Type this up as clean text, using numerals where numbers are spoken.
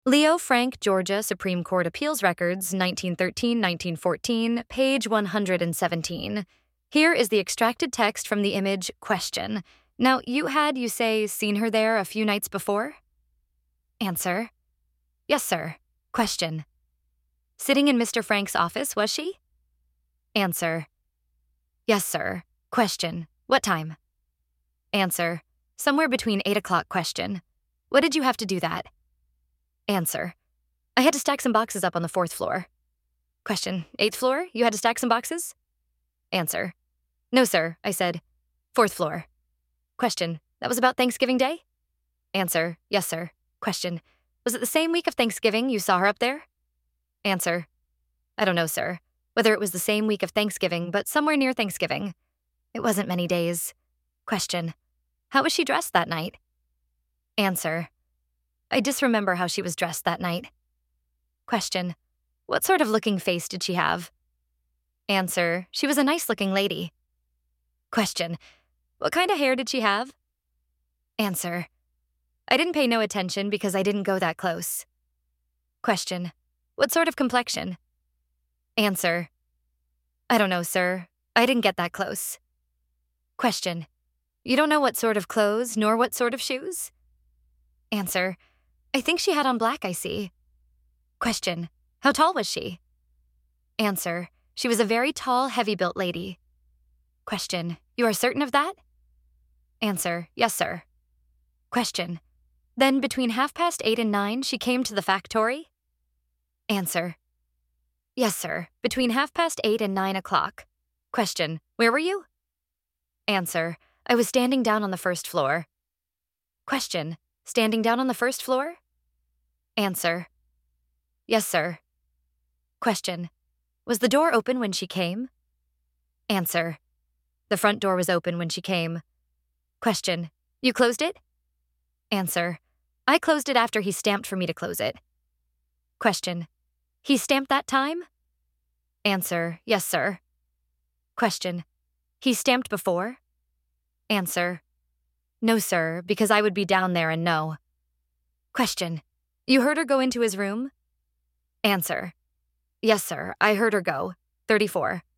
Leo Frank, Georgia Supreme Court Appeals Records, 1913-1914, page 117. Here is the extracted text from the image question. Now, you say, seen her there a few nights before? Answer. Yes, sir. Question. Sitting in Mr. Frank's office, was she? Answer. Yes, sir. Question. What time? Answer. Somewhere between 8 o'clock. Question. What did you have to do that? Answer. I had to stack some boxes up on the 4th floor. Question. 8th floor? You had to stack some boxes? Answer. No, sir, I said. 4th floor. Question. That was about Thanksgiving Day? Answer. Yes, sir. Question. Was it the same week of Thanksgiving you saw her up there? Answer. I don't know, sir. Whether it was the same week of Thanksgiving, but somewhere near Thanksgiving. It wasn't many days. Question. How was she dressed that night? Answer. I disremember how she was dressed that night. Question. What sort of looking face did she have? Answer. She was a nice-looking lady. Question. What kind of hair did she have? Answer. I didn't pay no attention because I didn't go that close. Question. What sort of complexion? Answer. I don't know, sir. I didn't get that close. Question. You don't know what sort of clothes nor what sort of shoes? Answer. I think she had on black, I see. Question. How tall was she? Answer. She was a very tall, heavy-built lady. Question. You are certain of that? Answer. Yes, sir. Question. Then between 8:30 and 9, she came to the factory? Answer. Yes, sir. Between 8:30 and 9 o'clock. Question. Where were you? Answer. I was standing down on the 1st floor. Question. Standing down on the 1st floor? Answer. Yes, sir. Question. Was the door open when she came? Answer. The front door was open when she came. Question. You closed it? Answer. I closed it after he stamped for me to close it. Question. He stamped that time? Answer. Yes, sir. Question. He stamped before? Answer. No, sir, because I would be down there and know. Question. You heard her go into his room? Answer. Yes, sir, I heard her go. 34.